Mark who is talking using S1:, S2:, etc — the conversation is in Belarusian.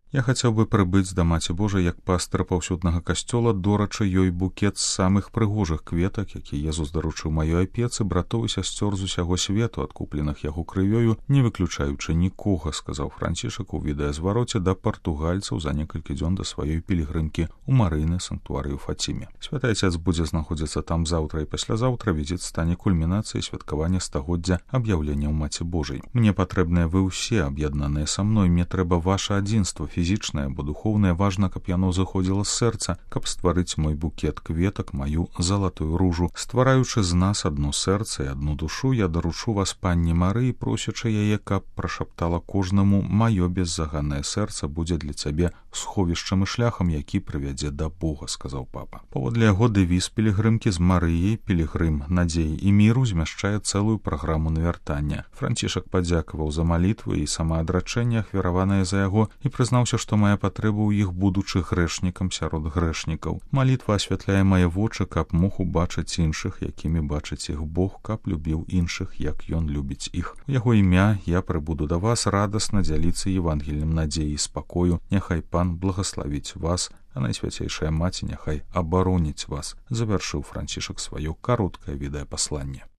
S1: Я хацеў бы прыбыць да Маці Божай як пастыр паўсюднага касцёла, дорачы ёй букет з самых прыгожых кветак, які Езус даручыў маёй апецы, братоў і сясцёр з усяго свету, адкупленых яго крывёю, не выключаючы нікога, сказаў Францішак у відэазвароце да партугальцаў за некалькі дзён да сваёй пілігрымкі ў Марыйны санктуарыю Фаціме. Святы Отец будзе знаходзіцца там заўтра і паслязаўтра. Візіт стане кульмінацыяй святкавання стагоддзя аб'яўлення ў Маці Божай. Мне патрэбныя вы ўсе, аб'яднаныя са мной. Мне трэба ваша адзінства, фізічнае або духоўнае. Важна, каб яно зыходзіла з сэрца, каб стварыць мой букет кветак, маю залатую ружу. Ствараючы з нас адно сэрца і адну душу, я даручу вас Панні Марыі, просячы яе, каб прашаптала кожнаму: маё беззаганнае сэрца будзе для цябе сховішчам і шляхам, які прывядзе да Бога, сказаў папа. Паводле яго дэвіз пілігрымкі з Марыяй, пілігрым надзеі і міру, змяшчае цэлую праграму навяртання. Францішак падзякаваў за малітвы і самаадрачэнне, ахвяраванае за яго, і прызнаўся, што мае патрэбу ў іх будучы грэшнікам сярод грэшнікаў. Малітва асвятляе мае вочы, каб мог убачыць іншых, якімі бачыць іх Бог, каб любіў іншых, як ён любіць іх. У яго імя я прыбуду да вас радасна дзяліцца евангельным надзеі і спакою. Няхай Пан благаславіць вас, а Найсвяцейшая Маці няхай абароніць вас, завяршыў Францішак сваё кароткае відэапасланне.